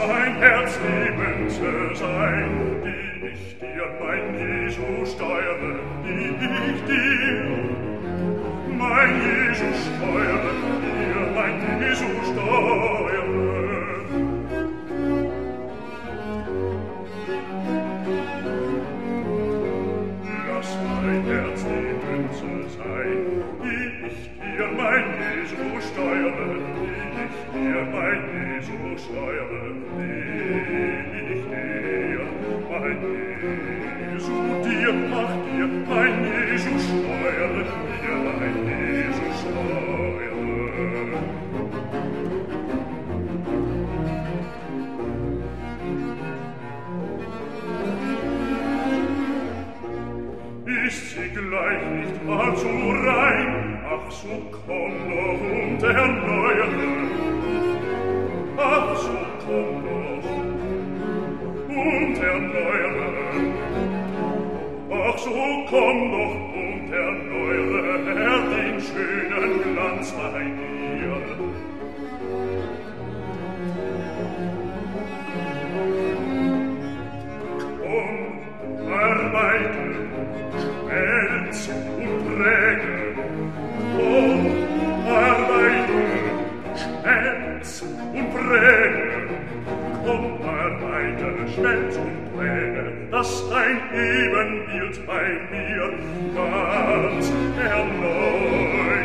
dein Herz die Münze sei, die ich dir, mein Jesu, steuere, die ich dir, mein Jesu, steuere, dir, mein Jesu, steuere. Lass mein Herz die Münze sein, die ich dir, mein Jesu, steuere, die ich dir, mein Jesu, steuere, die ich dir, mein Jesu, dir, mach dir, mein Jesu, steuere, dir, mein Jesu, steuere. Ist sie gleich nicht allzu rein, ach so komm doch und erneuere. Ach so komm doch und erneuere. Ach so komm doch und erneuere, Herr, den schönen Glanz bei dir. Komm, arbeite, schmelz und präge. Komm, arbeite, schmelz und präge. Komm, arbeite, schmelz und präge, dass dein Ebenbild bei mir ganz erneuert.